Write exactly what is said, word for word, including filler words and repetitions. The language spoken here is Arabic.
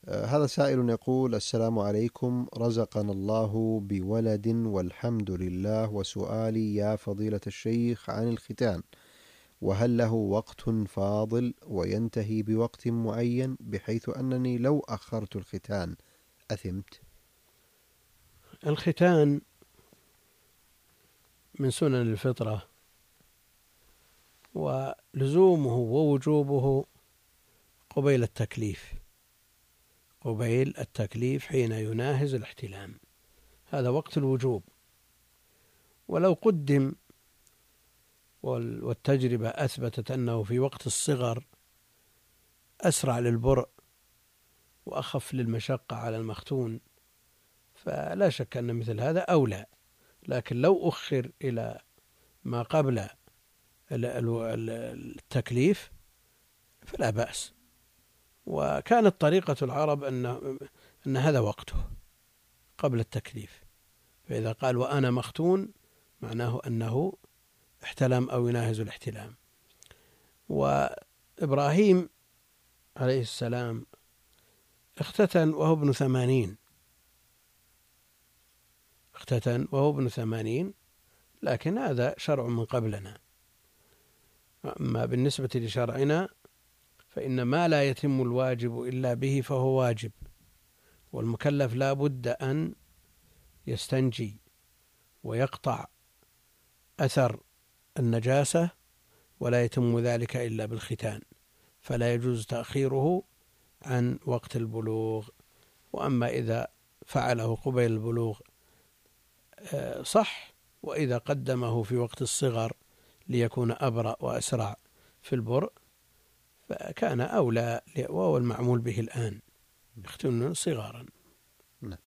آه، هذا سائل يقول: السلام عليكم، رزقنا الله بولد والحمد لله، وسؤالي يا فضيلة الشيخ عن الختان، وهل له وقت فاضل وينتهي بوقت معين بحيث أنني لو أخرت الختان أثمت؟ الختان من سنن الفطرة، ولزومه ووجوبه قبيل التكليف قبيل التكليف حين يناهز الاحتلام، هذا وقت الوجوب. ولو قدم والتجربة أثبتت أنه في وقت الصغر أسرع للبرء وأخف للمشقة على المختون، فلا شك أن مثل هذا أولى. لكن لو أخر إلى ما قبل التكليف فلا بأس. وكانت طريقة العرب أن أن هذا وقته قبل التكليف، فإذا قال وأنا مختون معناه أنه احتلم أو يناهز الاحتلام. وإبراهيم عليه السلام اختتن وهو ابن ثمانين اختتن وهو ابن ثمانين لكن هذا شرع من قبلنا. أما بالنسبة لشرعنا فإن ما لا يتم الواجب إلا به فهو واجب، والمكلف لا بد أن يستنجي ويقطع أثر النجاسة، ولا يتم ذلك إلا بالختان، فلا يجوز تأخيره عن وقت البلوغ. وأما إذا فعله قبيل البلوغ صح، وإذا قدمه في وقت الصغر ليكون أبرأ وأسرع في البرء فكان أولى، وهو المعمول به الآن، يختنون صغارا.